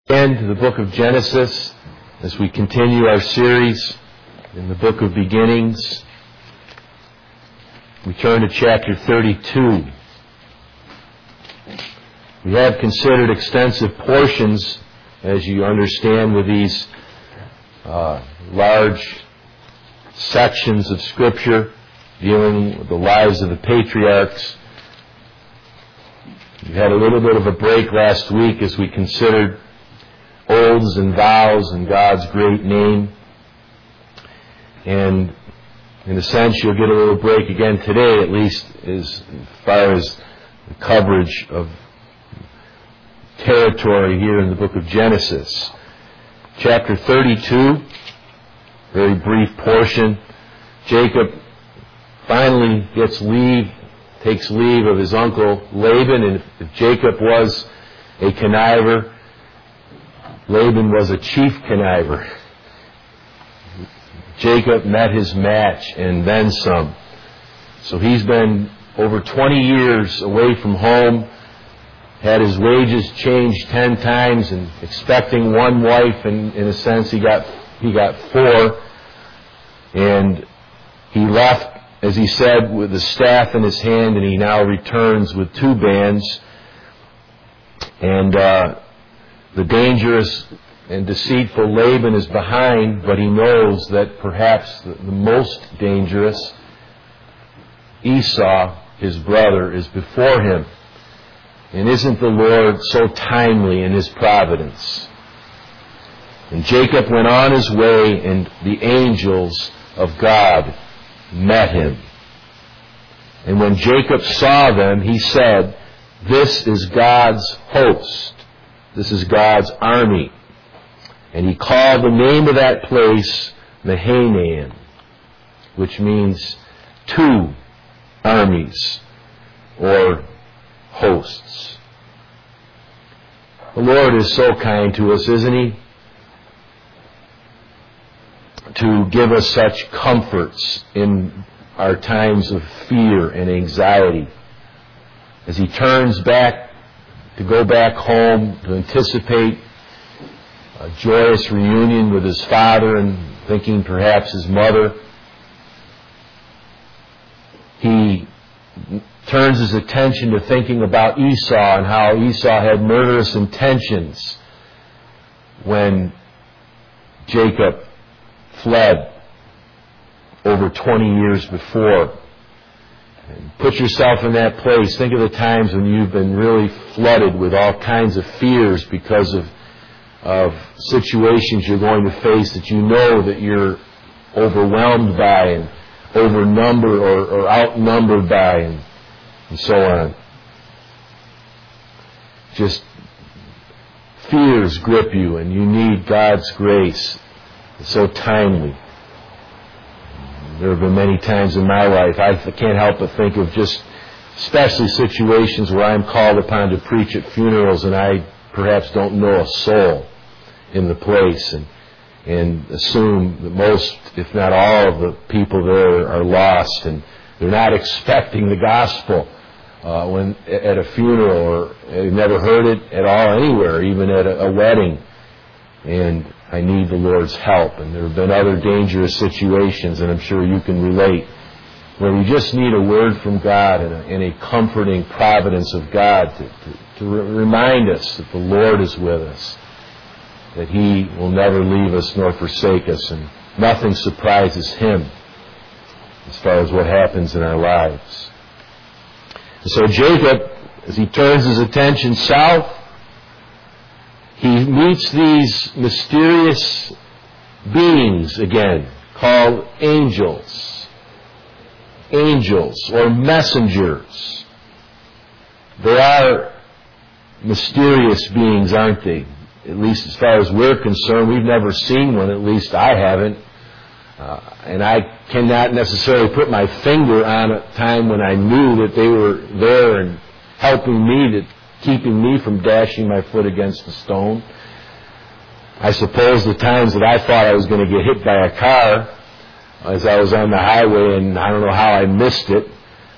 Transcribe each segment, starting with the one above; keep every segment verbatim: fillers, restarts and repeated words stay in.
Again to the book of Genesis as we continue our series in the book of beginnings. We turn to chapter thirty-two. We have considered extensive portions, as you understand, with these uh, large sections of Scripture dealing with the lives of the patriarchs. We had a little bit of a break last week as we considered oaths and vows in God's great name. And in a sense, you'll get a little break again today, at least as far as the coverage of territory here in the book of Genesis. Chapter thirty-two, very brief portion. Jacob finally gets leave, takes leave of his uncle Laban, and if Jacob was a conniver, Laban was a chief conniver. Jacob met his match and then some. So he's been over twenty years away from home, had his wages changed ten times, and expecting one wife, and in a sense he got he got four. And he left, as he said, with the staff in his hand, and he now returns with two bands. And uh, the dangerous and deceitful Laban is behind, but he knows that perhaps the, the most dangerous, Esau, his brother, is before him. And isn't the Lord so timely in His providence? And Jacob went on his way, and the angels of God met him. And when Jacob saw them, he said, "This is God's host. This is God's army." And he called the name of that place Mahanaim, which means two armies or hosts. The Lord is so kind to us, isn't He? To give us such comforts in our times of fear and anxiety. As He turns back to go back home, to anticipate a joyous reunion with his father and thinking perhaps his mother, he turns his attention to thinking about Esau and how Esau had murderous intentions when Jacob fled over twenty years before. And put yourself in that place. Think of the times when you've been really flooded with all kinds of fears because of of situations you're going to face that you know that you're overwhelmed by and overnumbered or, or outnumbered by, and, and so on. Just fears grip you, and you need God's grace. It's so timely. There have been many times in my life I can't help but think of just especially situations where I'm called upon to preach at funerals and I perhaps don't know a soul in the place, and and assume that most, if not all, of the people there are lost, and they're not expecting the gospel uh, when at a funeral, or they've never heard it at all anywhere, even at a, a wedding. And I need the Lord's help. And there have been other dangerous situations, and I'm sure you can relate, where we just need a word from God and a, and a comforting providence of God to, to, to re- remind us that the Lord is with us, that He will never leave us nor forsake us, and nothing surprises Him as far as what happens in our lives. And so Jacob, as he turns his attention south, he meets these mysterious beings again, called angels. Angels, or messengers. They are mysterious beings, aren't they? At least as far as we're concerned. We've never seen one, at least I haven't. Uh, and I cannot necessarily put my finger on a time when I knew that they were there and helping me, to keeping me from dashing my foot against the stone. I suppose the times that I thought I was going to get hit by a car as I was on the highway, and I don't know how I missed it.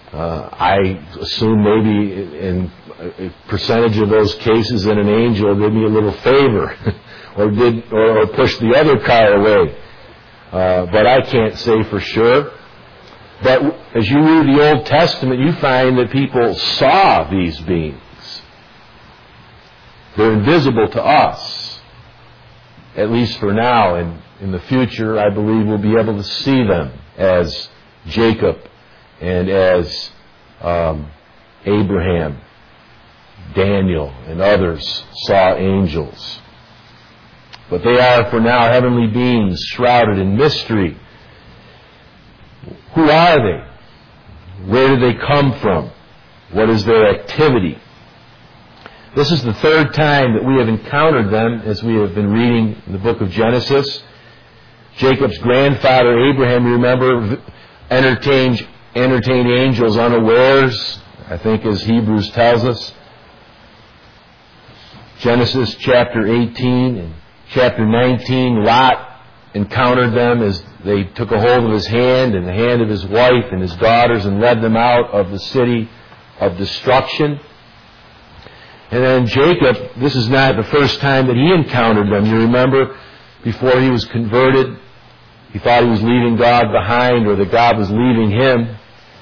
Uh, I assume maybe in a percentage of those cases that an angel did me a little favor or did or, or pushed the other car away. Uh, but I can't say for sure. But as you read the Old Testament, you find that people saw these beings. They're invisible to us, at least for now. And in the future, I believe we'll be able to see them as Jacob and as um, Abraham, Daniel, and others saw angels. But they are, for now, heavenly beings shrouded in mystery. Who are they? Where do they come from? What is their activity? This is the third time that we have encountered them as we have been reading the book of Genesis. Jacob's grandfather, Abraham, you remember, entertained, entertained angels unawares, I think as Hebrews tells us. Genesis chapter eighteen and chapter nineteen, Lot encountered them as they took a hold of his hand and the hand of his wife and his daughters and led them out of the city of destruction. And then Jacob, this is not the first time that he encountered them. You remember, before he was converted, he thought he was leaving God behind or that God was leaving him.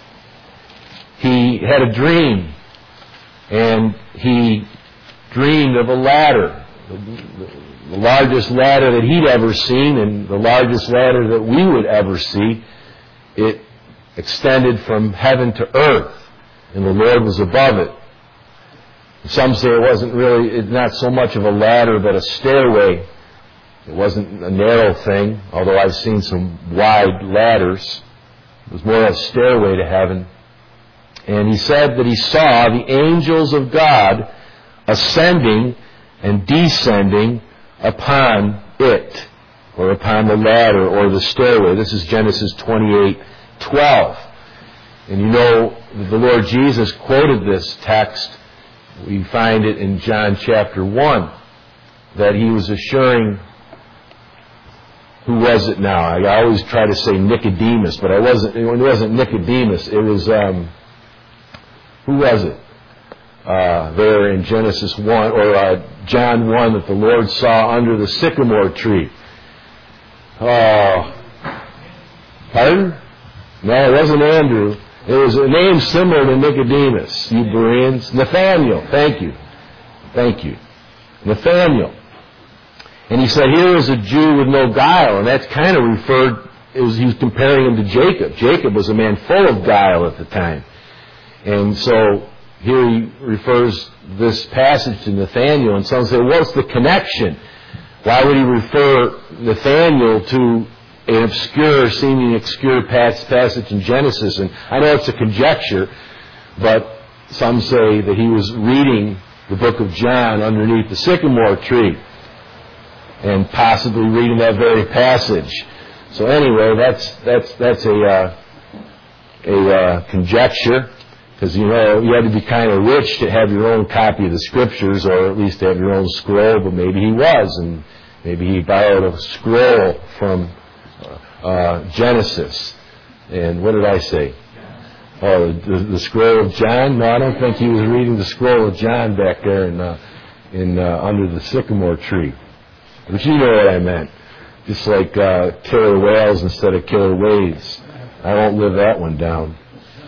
He had a dream, and he dreamed of a ladder, the largest ladder that he'd ever seen and the largest ladder that we would ever see. It extended from heaven to earth, and the Lord was above it. Some say it wasn't really, it's not so much of a ladder, but a stairway. It wasn't a narrow thing, although I've seen some wide ladders. It was more a stairway to heaven. And he said that he saw the angels of God ascending and descending upon it, or upon the ladder or the stairway. This is Genesis twenty-eight twelve. And you know, the Lord Jesus quoted this text. We find it in John chapter one, that he was assuring, who was it now? I always try to say Nicodemus, but I wasn't, it wasn't Nicodemus. It was, um, who was it? Uh, there in Genesis one, or uh, John one, that the Lord saw under the sycamore tree. Oh, pardon? No, it wasn't Andrew. It was a name similar to Nicodemus, you Bereans. Nathaniel, thank you. Thank you. Nathaniel. And he said, here is a Jew with no guile. And that's kind of referred, it was, he was comparing him to Jacob. Jacob was a man full of guile at the time. And so here he refers this passage to Nathaniel. And some say, what's the connection? Why would he refer Nathaniel to an obscure, seeming obscure passage in Genesis? And I know it's a conjecture, but some say that he was reading the book of John underneath the sycamore tree and possibly reading that very passage. So anyway, that's that's that's a uh, a uh, conjecture, because you know you had to be kind of rich to have your own copy of the scriptures, or at least have your own scroll. But maybe he was, and maybe he borrowed a scroll from Uh, Genesis. And what did I say? Oh, the, the scroll of John? No, I don't think he was reading the scroll of John back there in, uh, in uh, under the sycamore tree. But you know what I meant. Just like uh, killer whales instead of killer waves. I won't live that one down.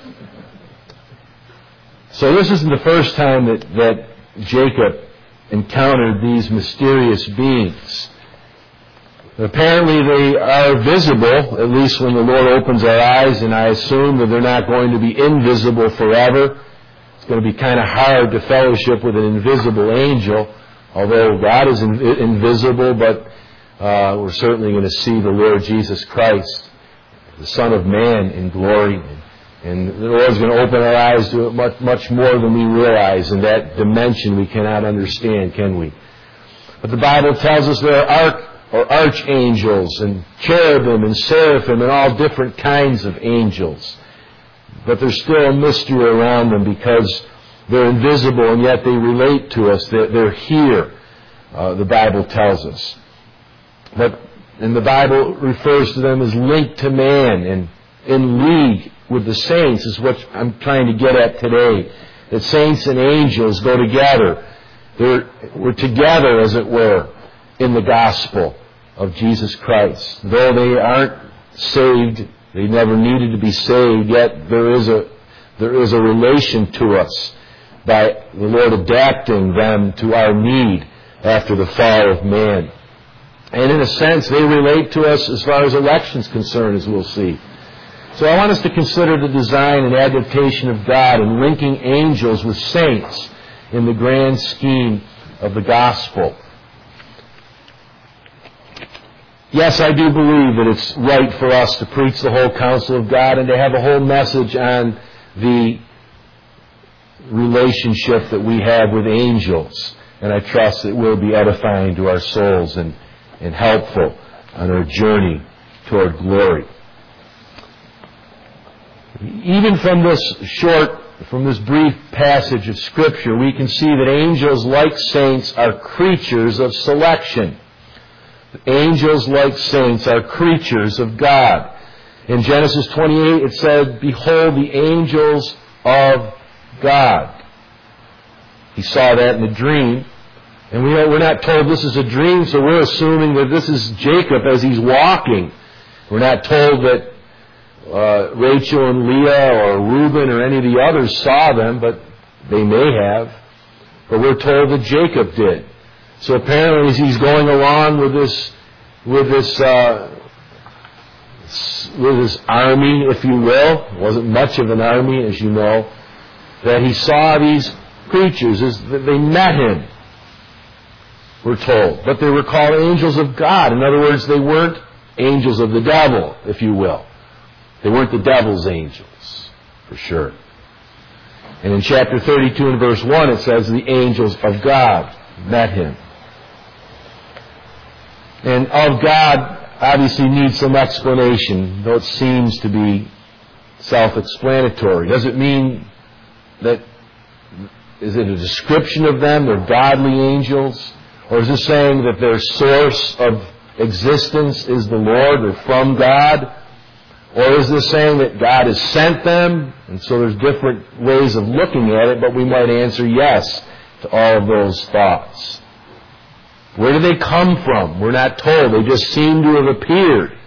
So this isn't the first time that, that Jacob encountered these mysterious beings. Apparently they are visible, at least when the Lord opens our eyes, and I assume that they're not going to be invisible forever. It's going to be kind of hard to fellowship with an invisible angel, although God is in, invisible, but uh, we're certainly going to see the Lord Jesus Christ, the Son of Man, in glory. And the Lord's going to open our eyes to it much, much more than we realize, in that dimension we cannot understand, can we? But the Bible tells us there are arch or archangels and cherubim and seraphim and all different kinds of angels. But there's still a mystery around them because they're invisible and yet they relate to us. They're, they're here, uh, the Bible tells us. But and the Bible refers to them as linked to man and, in league with the saints is what I'm trying to get at today. That saints and angels go together. They're, we're together, as it were, in the gospel of Jesus Christ. Though they aren't saved, they never needed to be saved, yet there is a there is a relation to us by the Lord adapting them to our need after the fall of man. And in a sense, they relate to us as far as election is concerned, as we'll see. So I want us to consider the design and adaptation of God in linking angels with saints in the grand scheme of the gospel. Yes, I do believe that it's right for us to preach the whole counsel of God and to have a whole message on the relationship that we have with angels. And I trust it will be edifying to our souls and, and helpful on our journey toward glory. Even from this short, from this brief passage of Scripture, we can see that angels, like saints, are creatures of selection. Angels, like saints, are creatures of God. In Genesis twenty-eight, it said, "Behold the angels of God." He saw that in a dream. And we are, we're not told this is a dream, so we're assuming that this is Jacob as he's walking. We're not told that uh, Rachel and Leah or Reuben or any of the others saw them, but they may have. But we're told that Jacob did. So apparently, as he's going along with this, with this, uh, with his army, if you will, it wasn't much of an army, as you know, that he saw these creatures, as they met him. We're told, but they were called angels of God. In other words, they weren't angels of the devil, if you will. They weren't the devil's angels, for sure. And in chapter thirty-two and verse one, it says the angels of God met him. And of God obviously needs some explanation, though it seems to be self-explanatory. Does it mean that, is it a description of them, they're godly angels? Or is it saying that their source of existence is the Lord, they're from God? Or is this saying that God has sent them? And so there's different ways of looking at it, but we might answer yes to all of those thoughts. Where do they come from? We're not told. They just seem to have appeared.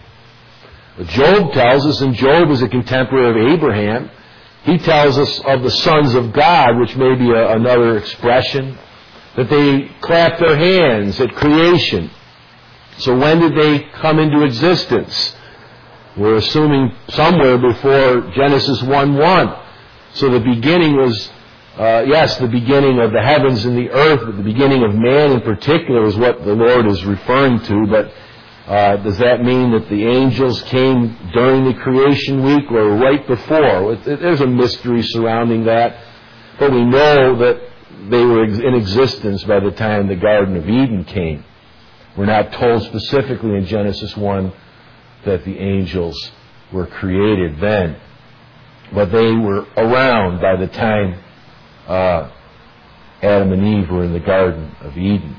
But Job tells us, and Job is a contemporary of Abraham, he tells us of the sons of God, which may be a, another expression, that they clapped their hands at creation. So when did they come into existence? We're assuming somewhere before Genesis one one. So the beginning was, uh, yes, the beginning of the heavens and the earth, but the beginning of man in particular is what the Lord is referring to. But uh, does that mean that the angels came during the creation week or right before? There's a mystery surrounding that. But we know that they were in existence by the time the Garden of Eden came. We're not told specifically in Genesis one that the angels were created then. But they were around by the time uh, Adam and Eve were in the Garden of Eden.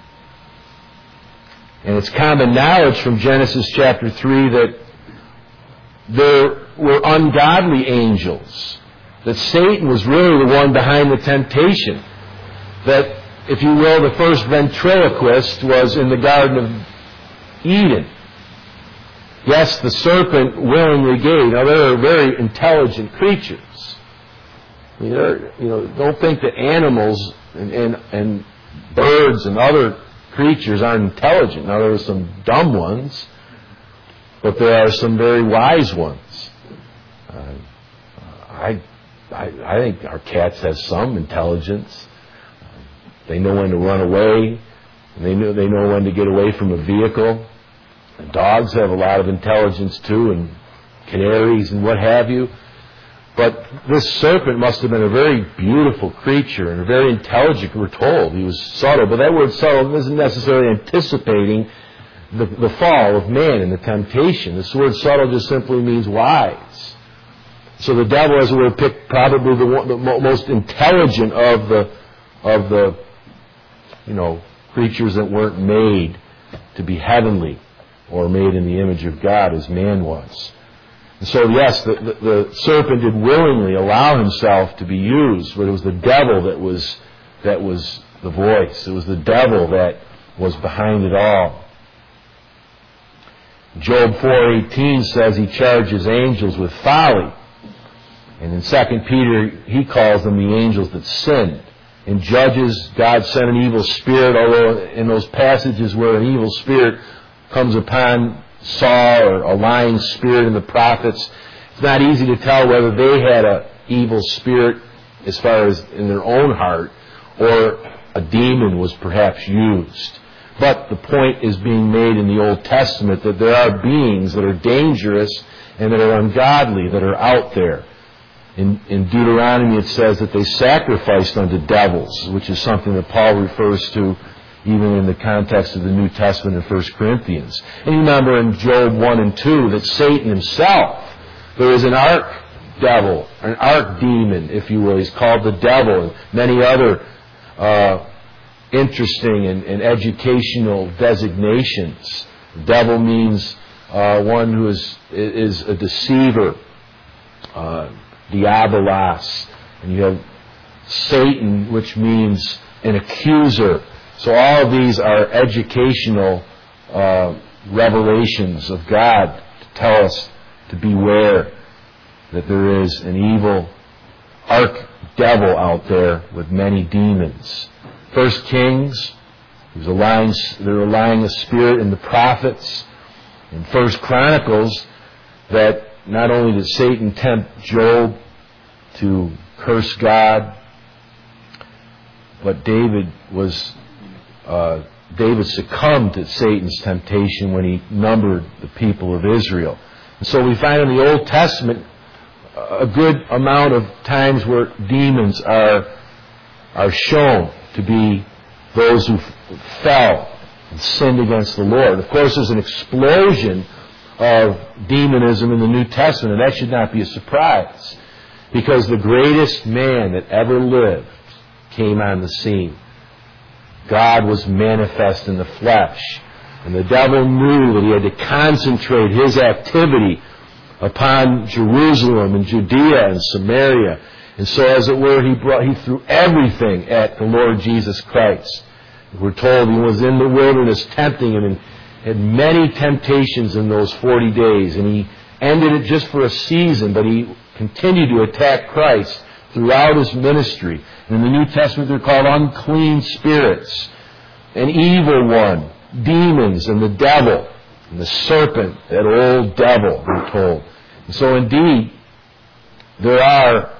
And it's common knowledge from Genesis chapter three that there were ungodly angels. That Satan was really the one behind the temptation. That, if you will, the first ventriloquist was in the Garden of Eden. Yes, the serpent willingly gave. Now, they're very intelligent creatures. You know, you know, don't think that animals and, and, and birds and other creatures aren't intelligent. Now, there are some dumb ones, but there are some very wise ones. Uh, I, I, I think our cats have some intelligence. They know when to run away. And they know they know when to get away from a vehicle. And dogs have a lot of intelligence too, and canaries and what have you. But this serpent must have been a very beautiful creature and a very intelligent, we're told. He was subtle. But that word subtle isn't necessarily anticipating the, the fall of man and the temptation. This word subtle just simply means wise. So the devil, as it were, picked probably the, one, the most intelligent of the of the you know creatures that weren't made to be heavenly or made in the image of God as man was. And so, yes, the, the, the serpent did willingly allow himself to be used, but it was the devil that was that was the voice. It was the devil that was behind it all. Job four eighteen says he charges angels with folly. And in Second Peter, he calls them the angels that sinned. In Judges, God sent an evil spirit, although in those passages where an evil spirit comes upon Saul or a lying spirit in the prophets, it's not easy to tell whether they had an evil spirit as far as in their own heart or a demon was perhaps used. But the point is being made in the Old Testament that there are beings that are dangerous and that are ungodly, that are out there. In, in Deuteronomy it says that they sacrificed unto devils, which is something that Paul refers to even in the context of the New Testament in First Corinthians. And you remember in Job one and two that Satan himself, there is an arch-devil, an arch-demon, if you will. He's called the devil, and many other uh, interesting and, and educational designations. Devil means uh, one who is, is a deceiver, uh, diabolos. And you have Satan, which means an accuser. So all of these are educational uh, revelations of God to tell us to beware that there is an evil arch-devil out there with many demons. First Kings, there's a lying, they're allying a spirit in the prophets. In First Chronicles, that not only did Satan tempt Job to curse God, but David was uh, David succumbed to Satan's temptation when he numbered the people of Israel. And so we find in the Old Testament a good amount of times where demons are are shown to be those who f- fell and sinned against the Lord. Of course, there's an explosion of demonism in the New Testament, and that should not be a surprise, because the greatest man that ever lived came on the scene. God was manifest in the flesh, and the devil knew that he had to concentrate his activity upon Jerusalem and Judea and Samaria. And so, as it were, he brought, he threw everything at the Lord Jesus Christ. We're told he was in the wilderness tempting him and had many temptations in those forty days. And he ended it just for a season, but he continued to attack Christ throughout his ministry. And in the New Testament, they're called unclean spirits, an evil one, demons, and the devil, and the serpent, that old devil, we're told. And so, indeed, there are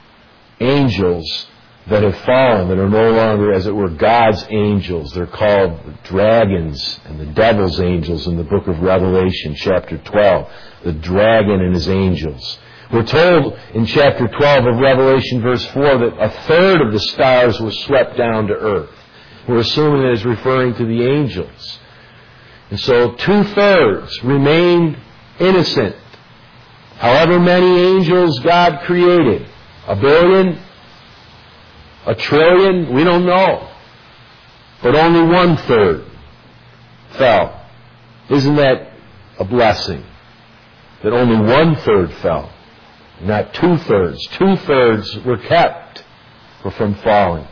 angels that have fallen, that are no longer, as it were, God's angels. They're called dragons and the devil's angels in the book of Revelation, chapter twelve. The dragon and his angels. We're told in chapter twelve of Revelation, verse four, that a third of the stars were swept down to earth. We're assuming that it's referring to the angels. And so two-thirds remained innocent. However many angels God created, a billion, a trillion, we don't know. But only one-third fell. Isn't that a blessing? That only one-third fell, not two-thirds. Two-thirds were kept from falling.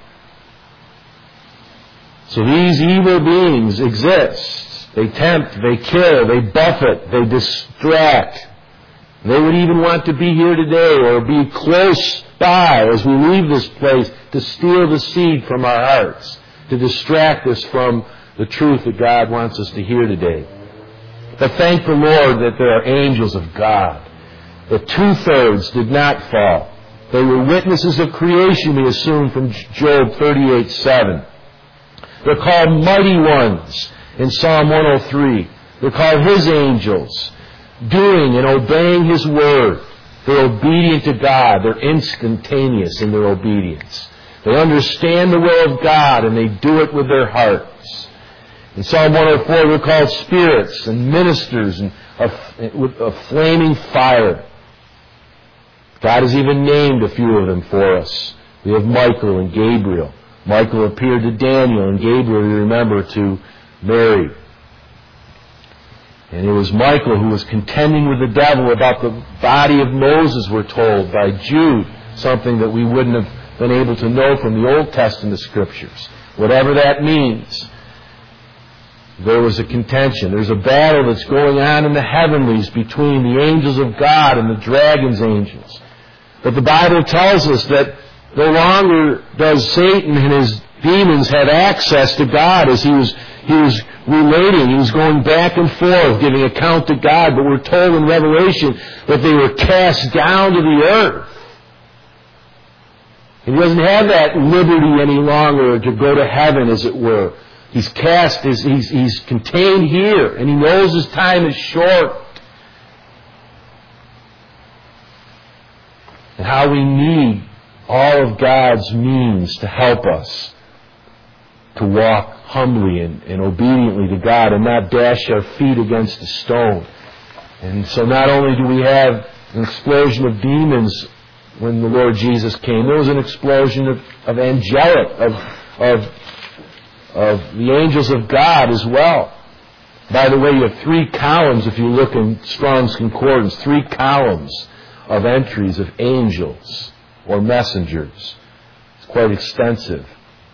So these evil beings exist. They tempt, they kill, they buffet, they distract. They would even want to be here today or be close by as we leave this place to steal the seed from our hearts, to distract us from the truth that God wants us to hear today. But thank the Lord that there are angels of God. The two-thirds did not fall. They were witnesses of creation, we assume from Job thirty-eight seven. They're called mighty ones in Psalm one oh three. They're called His angels, doing and obeying His word. They're obedient to God. They're instantaneous in their obedience. They understand the will of God and they do it with their hearts. In Psalm one oh four, they're called spirits and ministers and a, with a flaming fire. God has even named a few of them for us. We have Michael and Gabriel. Michael appeared to Daniel, and Gabriel, you remember, to Mary. And it was Michael who was contending with the devil about the body of Moses, we're told, by Jude, something that we wouldn't have been able to know from the Old Testament Scriptures. Whatever that means, there was a contention. There's a battle that's going on in the heavenlies between the angels of God and the dragon's angels. But the Bible tells us that no longer does Satan and his demons have access to God, as he was he was relating. He was going back and forth, giving account to God. But we're told in Revelation that they were cast down to the earth. And he doesn't have that liberty any longer to go to heaven, as it were. He's cast, he's, he's, he's contained here, and he knows his time is short. And how we need all of God's means to help us to walk humbly and, and obediently to God and not dash our feet against a stone. And so not only do we have an explosion of demons when the Lord Jesus came, there was an explosion of, of angelic, of, of, of the angels of God as well. By the way, you have three columns, if you look in Strong's Concordance, three columns of entries of angels or messengers. It's quite extensive.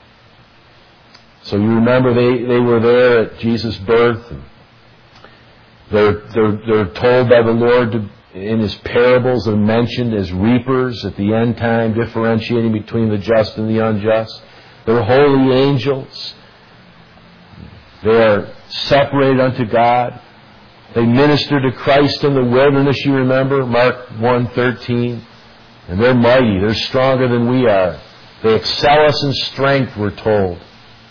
So you remember they, they were there at Jesus' birth. And they're, they're, they're told by the Lord to, in His parables, are mentioned as reapers at the end time, differentiating between the just and the unjust. They're holy angels. They are separated unto God. They minister to Christ in the wilderness, you remember, Mark one thirteen. And they're mighty. They're stronger than we are. They excel us in strength, we're told.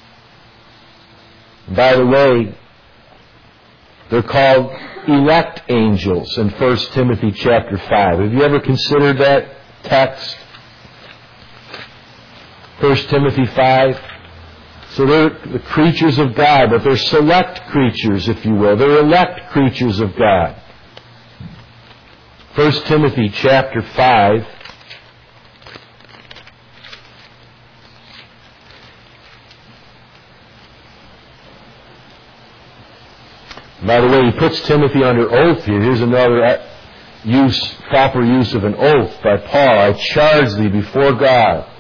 And by the way, they're called elect angels in First Timothy chapter five. Have you ever considered that text? First Timothy five. So they're the creatures of God, but they're select creatures, if you will. They're elect creatures of God. First Timothy chapter five. By the way, he puts Timothy under oath here. Here's another use, proper use of an oath by Paul. I charge thee before God.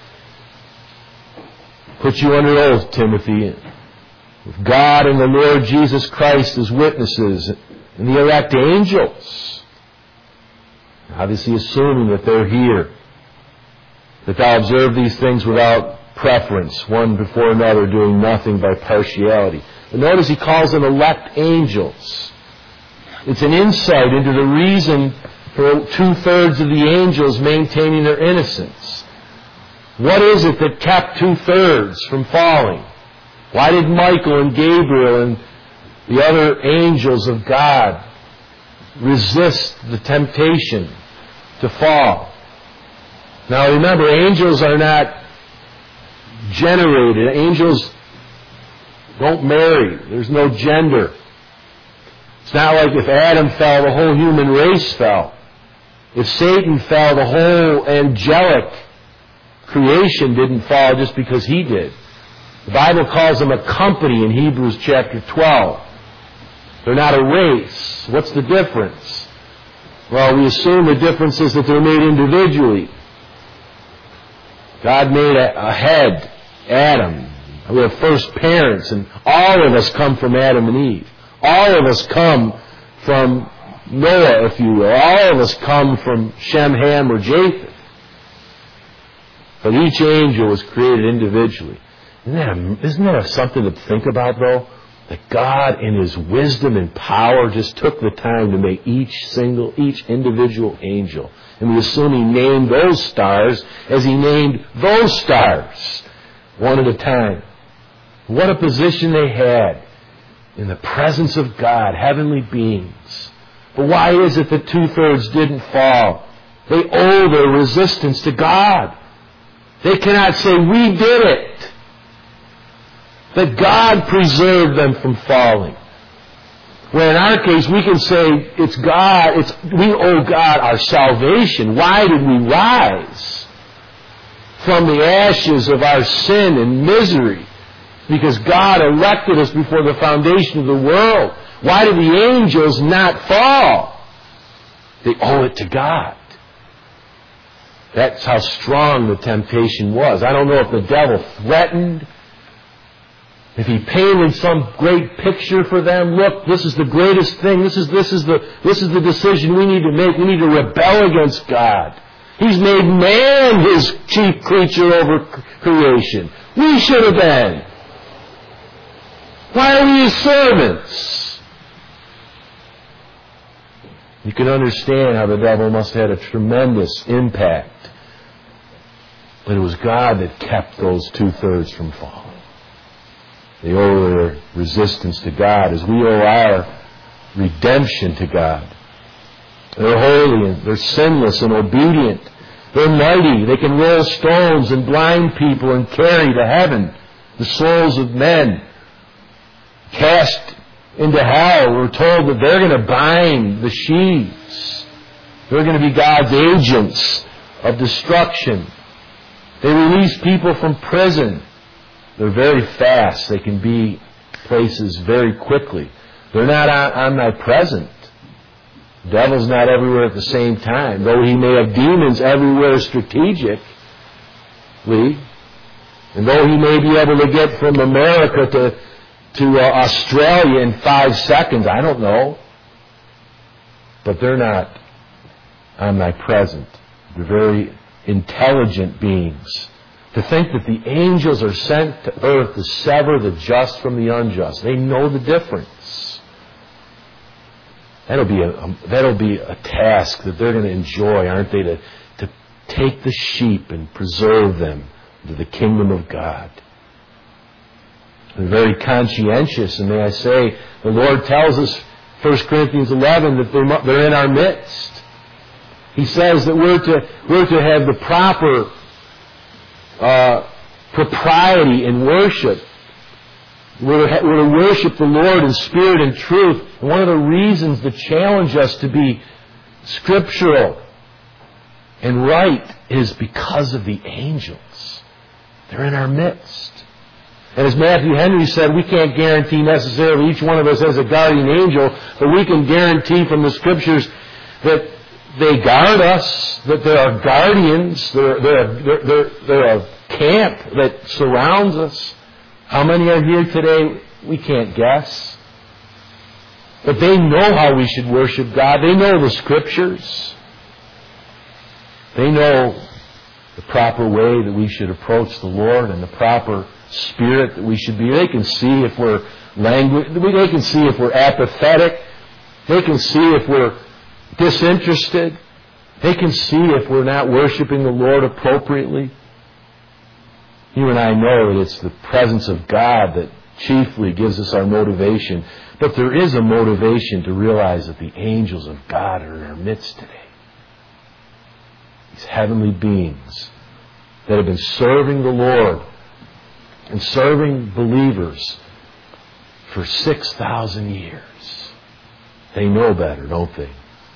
Put you under oath, Timothy, with God and the Lord Jesus Christ as witnesses, and the elect angels. Obviously assuming that they're here. That thou observe these things without preference, one before another, doing nothing by partiality. But notice he calls them elect angels. It's an insight into the reason for two-thirds of the angels maintaining their innocence. What is it that kept two-thirds from falling? Why did Michael and Gabriel and the other angels of God resist the temptation to fall? Now remember, angels are not generated. Angels don't marry. There's no gender. It's not like if Adam fell, the whole human race fell. If Satan fell, the whole angelic creation didn't fall just because he did. The Bible calls them a company in Hebrews chapter twelve. They're not a race. What's the difference? Well, we assume the difference is that they're made individually. God made a, a head, Adam. We have first parents, and all of us come from Adam and Eve. All of us come from Noah, if you will. All of us come from Shem, Ham, or Japheth. But each angel was created individually. Isn't that, a, isn't that something to think about, though? That God, in His wisdom and power, just took the time to make each single, each individual angel. And we assume He named those stars as He named those stars, one at a time. What a position they had in the presence of God, heavenly beings. But why is it that two-thirds didn't fall? They owe their resistance to God. They cannot say, we did it. That God preserved them from falling. Where in our case, we can say, it's God, it's, we owe God our salvation. Why did we rise from the ashes of our sin and misery Because God elected us before the foundation of the world. Why did the angels not fall? They owe it to God. That's how strong the temptation was. I don't know if the devil threatened, if he painted some great picture for them. Look, this is the greatest thing. This is, this is the, this is the decision we need to make. We need to rebel against God. He's made man his chief creature over creation. We should have been. Why are we his servants? You can understand how the devil must have had a tremendous impact. But it was God that kept those two-thirds from falling. They owe their resistance to God as we owe our redemption to God. They're holy and they're sinless and obedient. They're mighty. They can roll stones and blind people and carry to heaven the souls of men. Cast into hell, we're told that they're going to bind the sheaves. They're going to be God's agents of destruction. They release people from prison. They're very fast. They can be places very quickly. They're not omnipresent. The devil's not everywhere at the same time, though he may have demons everywhere strategically. And though he may be able to get from America to, to uh, Australia in five seconds, I don't know. But they're not omnipresent. They're very intelligent beings. To think that the angels are sent to earth to sever the just from the unjust. They know the difference. That'll be a, a that'll be a task that they're going to enjoy, aren't they? To, to take the sheep and preserve them to the kingdom of God. They're very conscientious, and may I say, the Lord tells us, First Corinthians eleven, that they're, they're in our midst. He says that we're to we're to have the proper uh, propriety in worship. We're to, we're to worship the Lord in spirit and truth. And one of the reasons that challenge us to be scriptural and right is because of the angels. They're in our midst. And as Matthew Henry said, we can't guarantee necessarily each one of us has a guardian angel, but we can guarantee from the Scriptures that they guard us, that there are guardians, there, there, there, there, there are a camp that surrounds us. How many are here today? We can't guess. But they know how we should worship God. They know the Scriptures. They know the proper way that we should approach the Lord and the proper spirit that we should be. They can see if we're languid. They can see if we're apathetic. They can see if we're disinterested. They can see if we're not worshiping the Lord appropriately. You and I know that it's the presence of God that chiefly gives us our motivation. But there is a motivation to realize that the angels of God are in our midst today. These heavenly beings that have been serving the Lord and serving believers for six thousand years. They know better, don't they?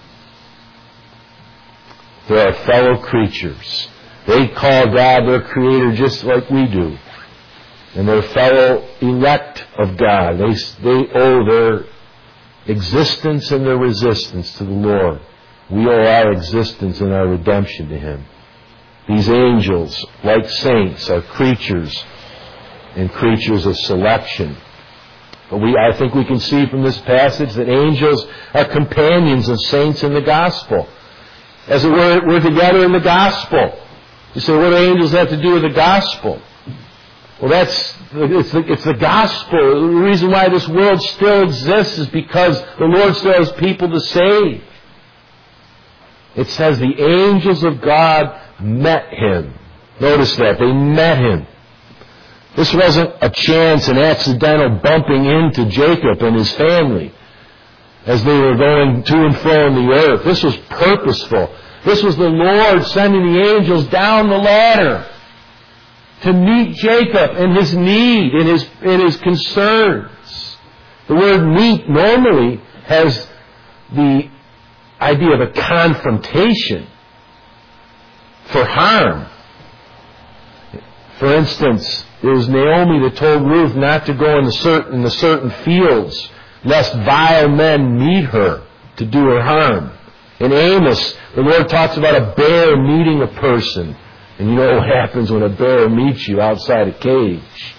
They're our fellow creatures. They call God their creator just like we do. And they're fellow elect of God. They, they owe their existence and their resistance to the Lord. We owe our existence and our redemption to Him. These angels, like saints, are creatures and creatures of selection. But we, I think we can see from this passage that angels are companions of saints in the gospel. As it were, we're together in the gospel. You say, what do angels have to do with the gospel? Well, that's it's the, it's the gospel. The reason why this world still exists is because the Lord still has people to save. It says the angels of God met Him. Notice that. They met Him. This wasn't a chance, an accidental bumping into Jacob and his family as they were going to and fro in the earth. This was purposeful. This was the Lord sending the angels down the ladder to meet Jacob in his need, in his, in his concerns. The word meet normally has the idea of a confrontation for harm. For instance, it was Naomi that told Ruth not to go in the certain, in the certain fields, lest vile men meet her to do her harm. In Amos, the Lord talks about a bear meeting a person. And you know what happens when a bear meets you outside a cage.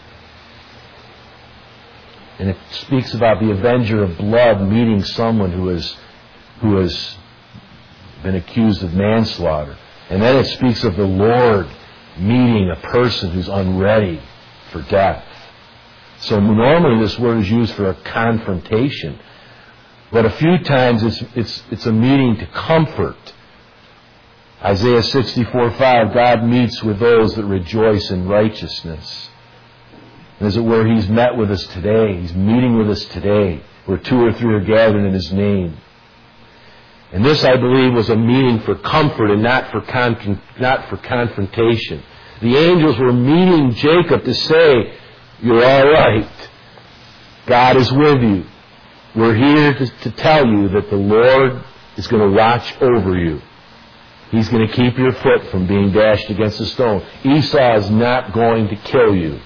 And it speaks about the avenger of blood meeting someone who has, who has been accused of manslaughter. And then it speaks of the Lord meeting a person who's unready for death. So normally this word is used for a confrontation. But a few times it's, it's, it's a meeting to comfort. Isaiah sixty-four five, God meets with those that rejoice in righteousness. And as it were, He's met with us today. He's meeting with us today, where two or three are gathered in His name. And this, I believe, was a meeting for comfort and not for con- not for confrontation. The angels were meeting Jacob to say, you're all right. God is with you. We're here to, to tell you that the Lord is going to watch over you. He's going to keep your foot from being dashed against a stone. Esau is not going to kill you.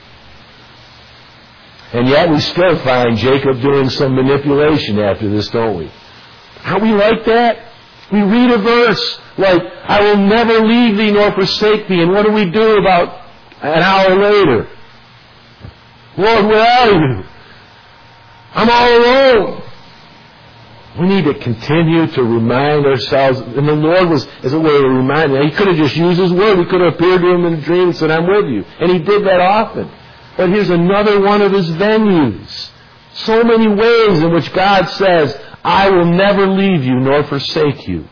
And yet we still find Jacob doing some manipulation after this, don't we? Aren't we like that? We read a verse like, I will never leave thee nor forsake thee. And what do we do about an hour later? Lord, where are you? I'm all alone. We need to continue to remind ourselves. And the Lord was, as it were, a reminder. He could have just used His word. He could have appeared to him in a dream and said, I'm with you. And He did that often. But here's another one of His venues. So many ways in which God says, I will never leave you nor forsake you.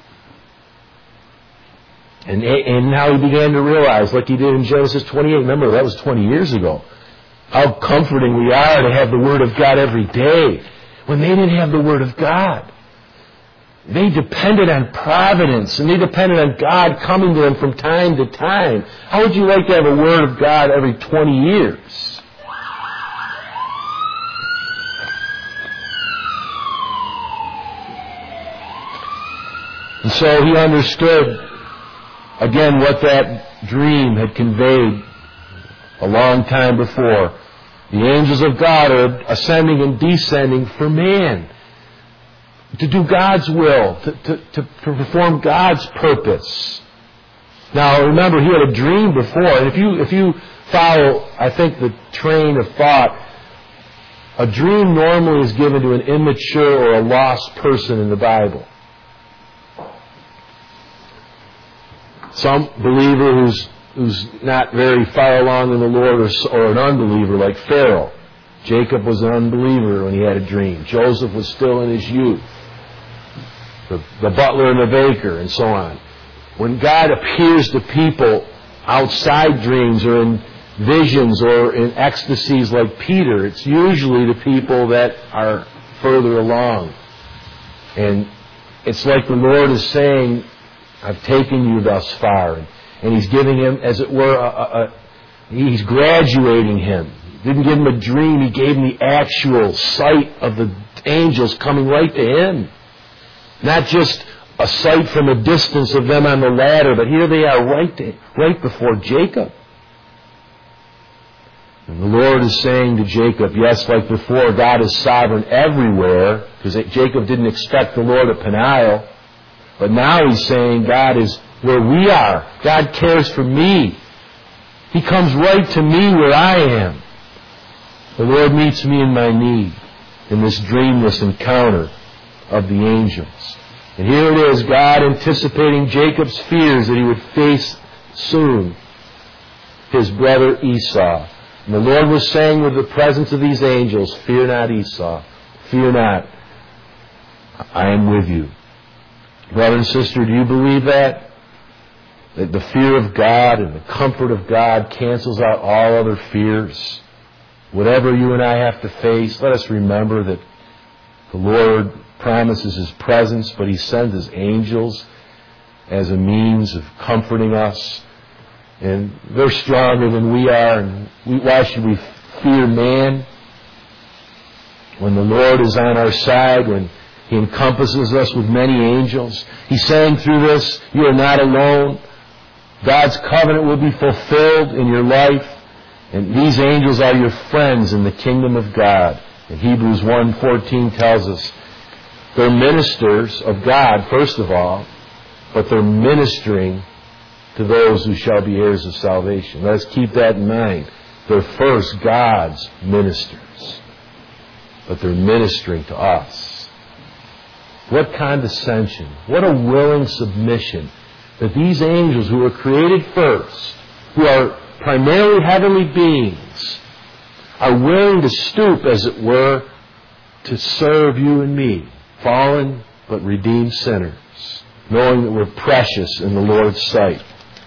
And, and now he began to realize, like he did in Genesis twenty-eight, remember that was twenty years ago, how comforting we are to have the Word of God every day. When they didn't have the Word of God, they depended on providence, and they depended on God coming to them from time to time. How would you like to have a Word of God every twenty years? And so he understood, again, what that dream had conveyed a long time before. The angels of God are ascending and descending for man, to do God's will, to, to, to, to perform God's purpose. Now, remember, he had a dream before, and if you, if you follow, I think, the train of thought, a dream normally is given to an immature or a lost person in the Bible. Some believer who's who's not very far along in the Lord, or, or an unbeliever like Pharaoh. Jacob was an unbeliever when he had a dream. Joseph was still in his youth. The, the butler and the baker, and so on. When God appears to people outside dreams or in visions or in ecstasies like Peter, it's usually to people that are further along. And it's like the Lord is saying, I've taken you thus far. And He's giving him, as it were, a, a, a, He's graduating him. He didn't give him a dream. He gave him the actual sight of the angels coming right to him. Not just a sight from a distance of them on the ladder, but here they are right, to, right before Jacob. And the Lord is saying to Jacob, yes, like before, God is sovereign everywhere, because Jacob didn't expect the Lord at Peniel. But now He's saying God is where we are. God cares for me. He comes right to me where I am. The Lord meets me in my need in this dreamless encounter of the angels. And here it is, God anticipating Jacob's fears that he would face soon his brother Esau. And the Lord was saying with the presence of these angels, fear not, Esau. Fear not. I am with you. Brother and sister, do you believe that? That the fear of God and the comfort of God cancels out all other fears? Whatever you and I have to face, let us remember that the Lord promises His presence, but He sends His angels as a means of comforting us. And they're stronger than we are. And we, why should we fear man? When the Lord is on our side, when He encompasses us with many angels. He sang through this, you are not alone. God's covenant will be fulfilled in your life. And these angels are your friends in the kingdom of God. And Hebrews one fourteen tells us they're ministers of God, first of all, but they're ministering to those who shall be heirs of salvation. Let's keep that in mind. They're first God's ministers, but they're ministering to us. What condescension, what a willing submission that these angels who were created first, who are primarily heavenly beings, are willing to stoop, as it were, to serve you and me, fallen but redeemed sinners, knowing that we're precious in the Lord's sight.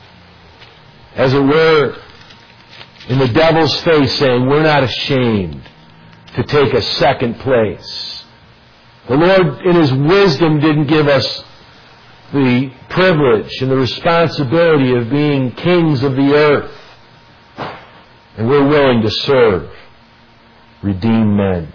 As it were, in the devil's face, saying, we're not ashamed to take a second place. The Lord, in His wisdom, didn't give us the privilege and the responsibility of being kings of the earth. And we're willing to serve redeemed men.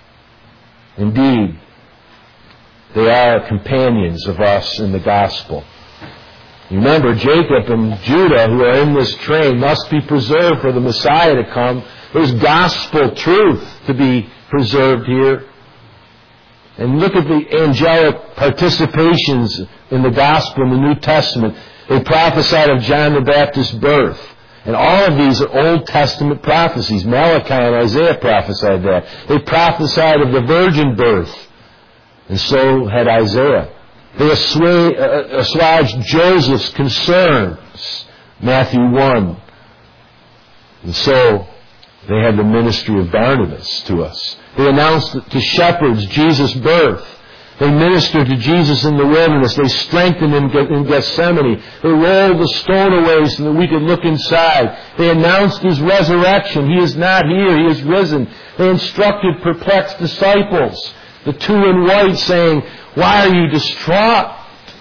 Indeed, they are companions of us in the gospel. Remember, Jacob and Judah, who are in this train, must be preserved for the Messiah to come. There's gospel truth to be preserved here. And look at the angelic participations in the gospel in the New Testament. They prophesied of John the Baptist's birth. And all of these are Old Testament prophecies. Malachi and Isaiah prophesied that. They prophesied of the virgin birth. And so had Isaiah. They assuaged Joseph's concerns. Matthew one. And so they had the ministry of Barnabas to us. They announced to shepherds Jesus' birth. They ministered to Jesus in the wilderness. They strengthened him in Gethsemane. They rolled the stone away so that we could look inside. They announced His resurrection. He is not here. He is risen. They instructed perplexed disciples, the two in white, saying, why are you distraught?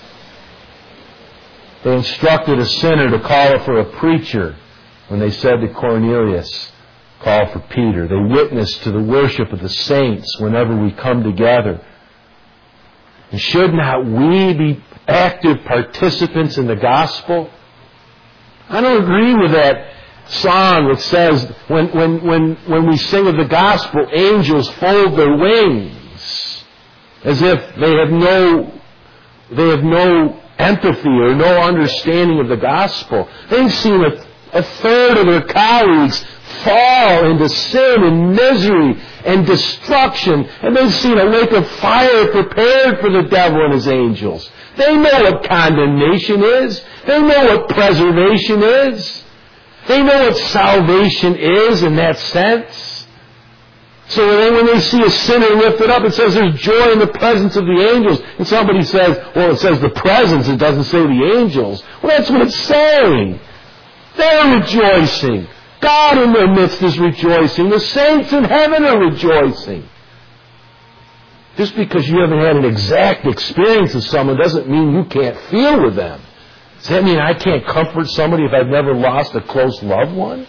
They instructed a sinner to call for a preacher when they said to Cornelius, call for Peter. They witnessed to the worship of the saints whenever we come together. And should not we be active participants in the gospel? I don't agree with that song that says when, when, when, when we sing of the gospel, angels fold their wings as if they have no, they have no empathy or no understanding of the gospel. They've seen a, a third of their colleagues fall into sin and misery and destruction, and they've seen a lake of fire prepared for the devil and his angels. They know what condemnation is. They know what preservation is. They know what salvation is in that sense. So then when they see a sinner lifted up, it says there's joy in the presence of the angels. And somebody says, well, it says the presence, it doesn't say the angels. Well, that's what it's saying. They're rejoicing. God in their midst is rejoicing. The saints in heaven are rejoicing. Just because you haven't had an exact experience with someone doesn't mean you can't feel with them. Does that mean I can't comfort somebody if I've never lost a close loved one?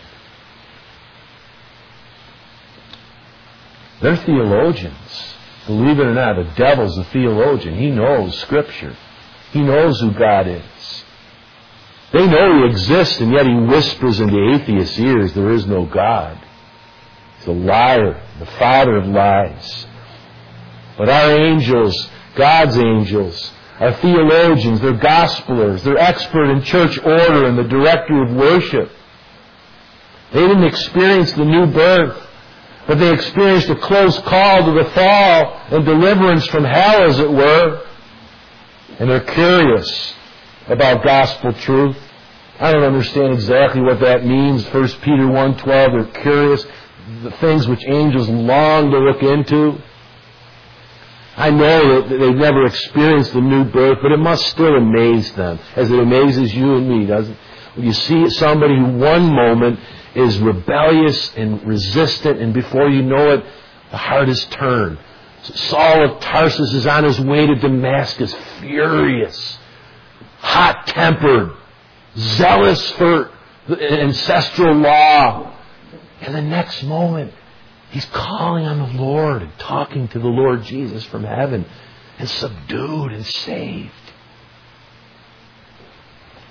They're theologians. Believe it or not, the devil's a theologian. He knows Scripture. He knows who God is. They know He exists, and yet He whispers into atheists' ears, there is no God. He's a liar, the father of lies. But our angels, God's angels, are theologians, they're gospelers, they're expert in church order and the director of worship. They didn't experience the new birth, but they experienced a close call to the fall and deliverance from hell, as it were. And they're curious about gospel truth. I don't understand exactly what that means. First Peter one twelve, they're curious, the things which angels long to look into. I know that they've never experienced the new birth, but it must still amaze them, as it amazes you and me, doesn't it? When you see somebody who one moment is rebellious and resistant, and before you know it, the heart is turned. Saul of Tarsus is on his way to Damascus, furious, hot-tempered, zealous for the ancestral law. And the next moment, he's calling on the Lord and talking to the Lord Jesus from heaven, and subdued and saved.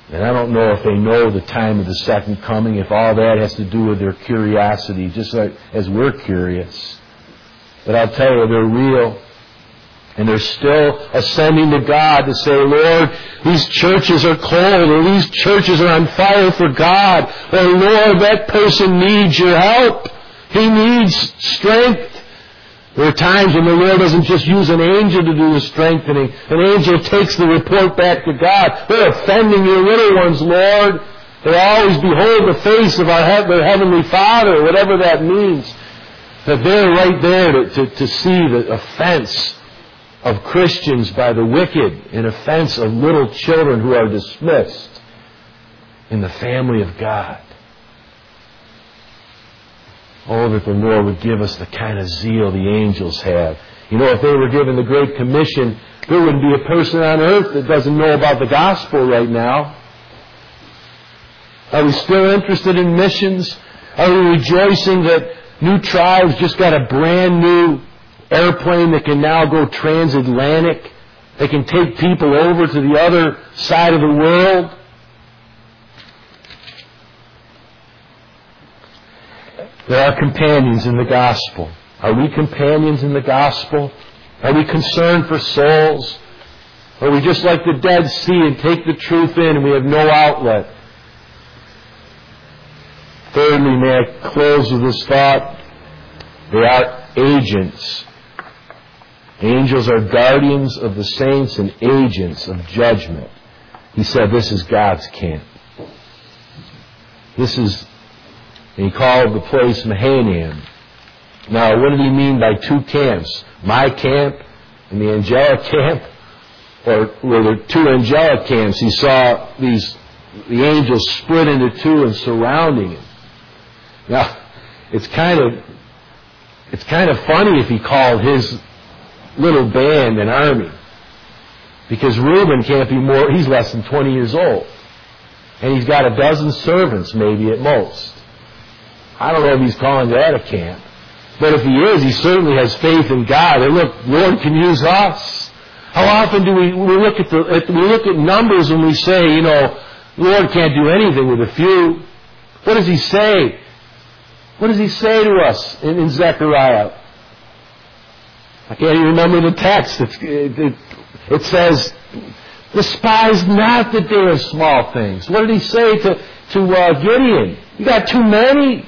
And I don't know if they know the time of the second coming, if all that has to do with their curiosity, just like as we're curious. But I'll tell you, they're real. And they're still ascending to God to say, Lord, these churches are cold, or these churches are on fire for God. Or Lord, that person needs your help. He needs strength. There are times when the Lord doesn't just use an angel to do the strengthening. An angel takes the report back to God. They're offending your little ones, Lord. They always behold the face of our he- their Heavenly Father, whatever that means. That they're right there to, to, to see the offense of Christians by the wicked, an offense of little children who are dismissed in the family of God. Oh, that the Lord would give us the kind of zeal the angels have. You know, if they were given the Great Commission, there wouldn't be a person on earth that doesn't know about the gospel right now. Are we still interested in missions? Are we rejoicing that New Tribes just got a brand new airplane that can now go transatlantic? They can take people over to the other side of the world. There are companions in the gospel. Are we companions in the gospel? Are we concerned for souls? Or are we just like the Dead Sea and take the truth in and we have no outlet? Thirdly, may I close with this thought? They are agents. Angels are guardians of the saints and agents of judgment. He said this is God's camp. This is, and he called the place Mahanaim. Now, what did he mean by two camps? My camp and the angelic camp? Or were there two angelic camps? He saw these, the angels split into two and surrounding him. Now, it's kind of, it's kind of funny if he called his little band an army. Because Reuben can't be more, he's less than twenty years old. And he's got a dozen servants maybe at most. I don't know if he's calling that a camp. But if he is, he certainly has faith in God. And look, Lord can use us. How often do we, we look at the, at, we look at numbers and we say, you know, Lord can't do anything with a few. What does he say? What does he say to us in, in Zechariah? I can't even remember the text. It's, it, it, it says, despise not the day of small things. What did he say to, to uh, Gideon? You got too many.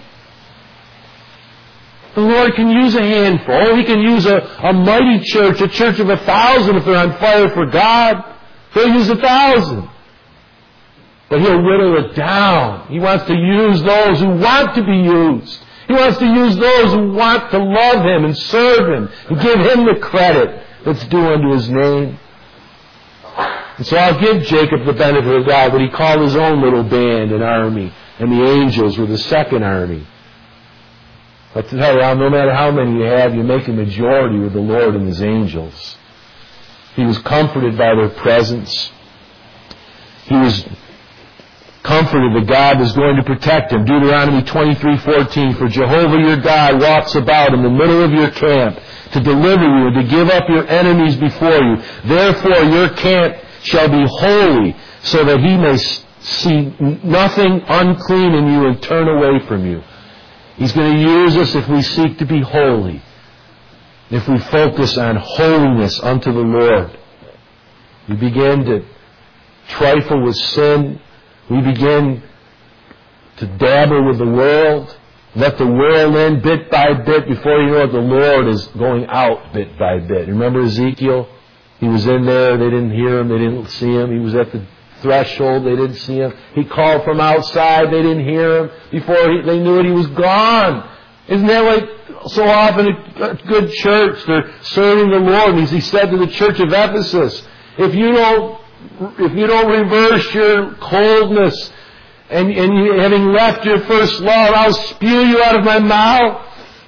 The Lord can use a handful. He can use a, a mighty church, a church of a thousand if they're on fire for God. He'll use a thousand. But He'll whittle it down. He wants to use those who want to be used. He wants to use those who want to love Him and serve Him and give Him the credit that's due unto His name. And so I'll give Jacob the benefit of the doubt that he called his own little band an army, and the angels were the second army. But to tell you, no matter how many you have, you make a majority with the Lord and His angels. He was comforted by their presence. He was comforted that God was going to protect him. Deuteronomy twenty-three fourteen, for Jehovah your God walks about in the middle of your camp to deliver you and to give up your enemies before you. Therefore your camp shall be holy, so that He may see nothing unclean in you and turn away from you. He's going to use us if we seek to be holy, if we focus on holiness unto the Lord. We begin to trifle with sin. We begin to dabble with the world. Let the world in bit by bit. Before you know it, the Lord is going out bit by bit. Remember Ezekiel? He was in there. They didn't hear him. They didn't see him. He was at the threshold. They didn't see him. He called from outside. They didn't hear him. Before he, they knew it, he was gone. Isn't that like so often a good church? They're serving the Lord. And he said to the church of Ephesus, if you don't, if you don't reverse your coldness and, and you, having left your first love, I'll spew you out of my mouth.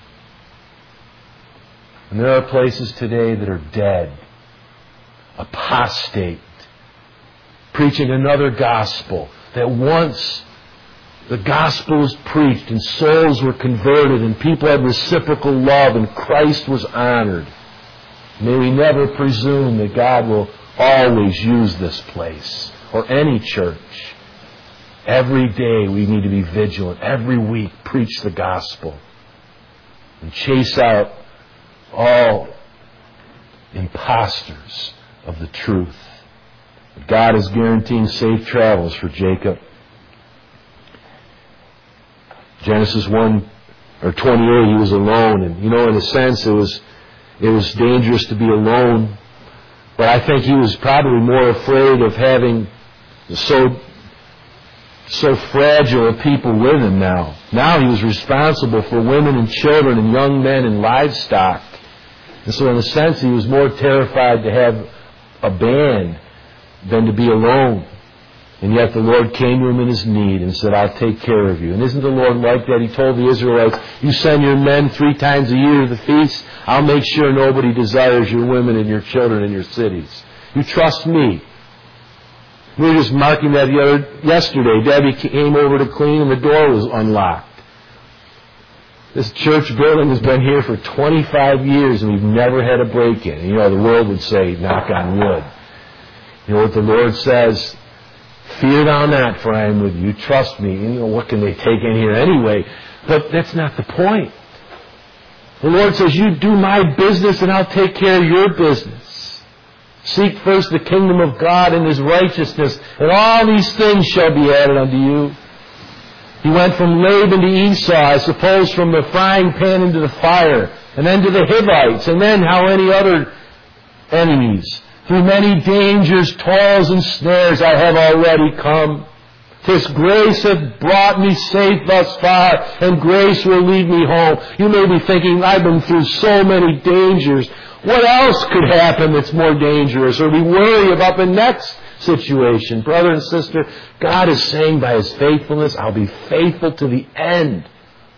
And there are places today that are dead, apostate, preaching another gospel, that once the gospel was preached and souls were converted and people had reciprocal love and Christ was honored. May we never presume that God will always use this place or any church. Every day we need to be vigilant. Every week, preach the gospel. And chase out all imposters of the truth. God is guaranteeing safe travels for Jacob. Genesis one or twenty-eight, he was alone, and you know, in a sense, it was it was dangerous to be alone. But I think he was probably more afraid of having so so fragile a people with him now. Now he was responsible for women and children and young men and livestock. And so in a sense, he was more terrified to have a band than to be alone. And yet the Lord came to him in his need and said, I'll take care of you. And isn't the Lord like that? He told the Israelites, you send your men three times a year to the feast. I'll make sure nobody desires your women and your children in your cities. You trust me. We were just marking that the other, yesterday. Debbie came over to clean and the door was unlocked. This church building has been here for twenty-five years and we've never had a break-in. You know, the world would say, knock on wood. You know what the Lord says? Fear thou not, for I am with you. Trust me. You know, what can they take in here anyway? But that's not the point. The Lord says, you do my business and I'll take care of your business. Seek first the kingdom of God and His righteousness, and all these things shall be added unto you. He went from Laban to Esau, I suppose from the frying pan into the fire, and then to the Hivites, and then how many other enemies. Through many dangers, toils, and snares I have already come. His grace hath brought me safe thus far, and grace will lead me home. You may be thinking, I've been through so many dangers. What else could happen that's more dangerous? Or we worry about the next situation. Brother and sister, God is saying by His faithfulness, I'll be faithful to the end.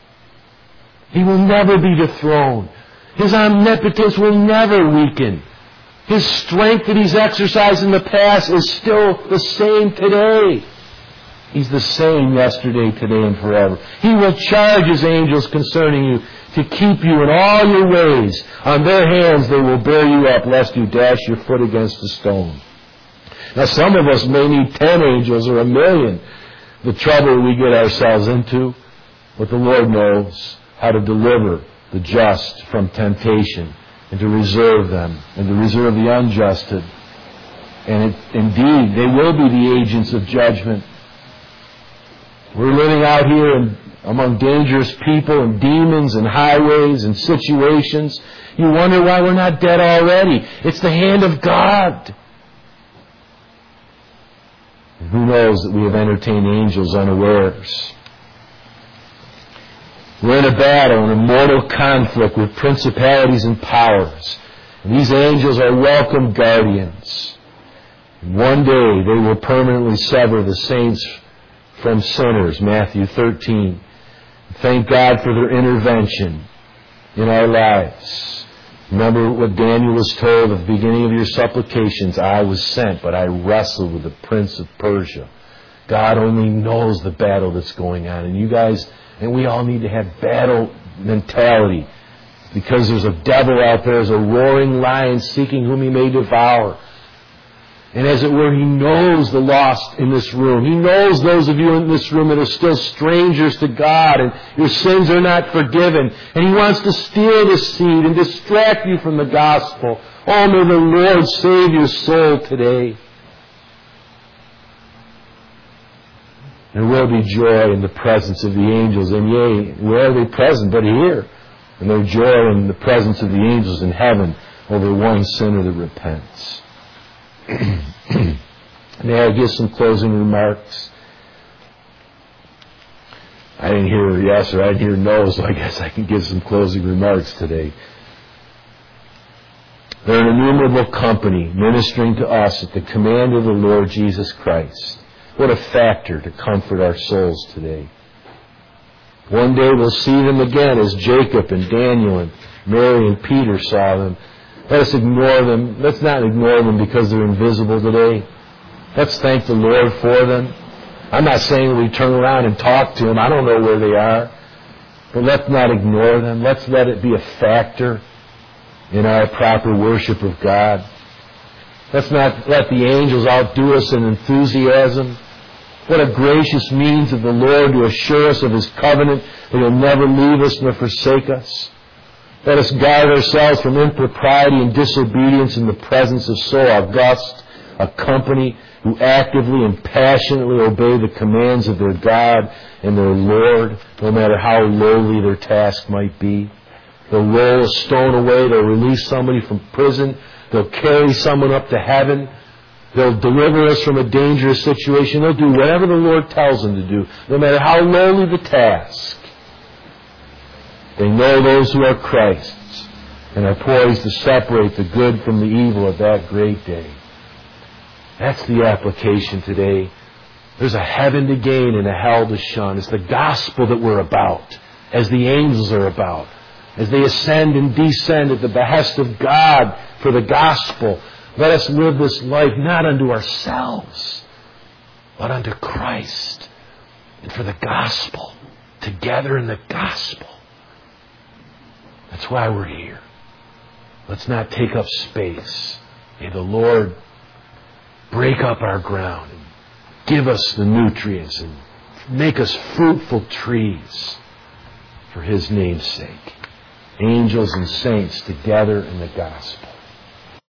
He will never be dethroned. His omnipotence will never weaken. His strength that He's exercised in the past is still the same today. He's the same yesterday, today, and forever. He will charge His angels concerning you to keep you in all your ways. On their hands they will bear you up, lest you dash your foot against a stone. Now some of us may need ten angels or a million. The trouble we get ourselves into, but the Lord knows how to deliver the just from temptation and to reserve them and to reserve the unjust. And it, indeed, they will be the agents of judgment. We're living out here in, among dangerous people and demons and highways and situations. You wonder why we're not dead already. It's the hand of God. And who knows that we have entertained angels unawares. We're in a battle, in a mortal conflict with principalities and powers. And these angels are welcome guardians. And one day they will permanently sever the saints from sinners, Matthew thirteen. Thank God for their intervention in our lives. Remember what Daniel was told at the beginning of your supplications. I was sent, but I wrestled with the prince of Persia. God only knows the battle that's going on. And you guys, and we all need to have battle mentality. Because there's a devil out there, there's a roaring lion seeking whom he may devour. And as it were, he knows the lost in this room. He knows those of you in this room that are still strangers to God and your sins are not forgiven. And he wants to steal the seed and distract you from the gospel. Oh, may the Lord save your soul today. There will be joy in the presence of the angels. And yea, where are they present but here? And there's joy in the presence of the angels in heaven over one sinner that repents. May I give some closing remarks? I didn't hear yes or I didn't hear no, so I guess I can give some closing remarks today. They're an innumerable company ministering to us at the command of the Lord Jesus Christ. What a factor to comfort our souls today. One day we'll see them again as Jacob and Daniel and Mary and Peter saw them. Let us ignore them. Let's not ignore them because they're invisible today. Let's thank the Lord for them. I'm not saying we turn around and talk to them. I don't know where they are. But let's not ignore them. Let's let it be a factor in our proper worship of God. Let's not let the angels outdo us in enthusiasm. What a gracious means of the Lord to assure us of His covenant that He'll never leave us nor forsake us. Let us guard ourselves from impropriety and disobedience in the presence of so august a company who actively and passionately obey the commands of their God and their Lord, no matter how lowly their task might be. They'll roll a stone away. They'll release somebody from prison. They'll carry someone up to heaven. They'll deliver us from a dangerous situation. They'll do whatever the Lord tells them to do, no matter how lowly the task. They know those who are Christ's and are poised to separate the good from the evil at that great day. That's the application today. There's a heaven to gain and a hell to shun. It's the gospel that we're about, as the angels are about, as they ascend and descend at the behest of God for the gospel. Let us live this life not unto ourselves, but unto Christ and for the gospel, together in the gospel. That's why we're here. Let's not take up space. May the Lord break up our ground and give us the nutrients and make us fruitful trees for His name's sake. Angels and saints together in the gospel.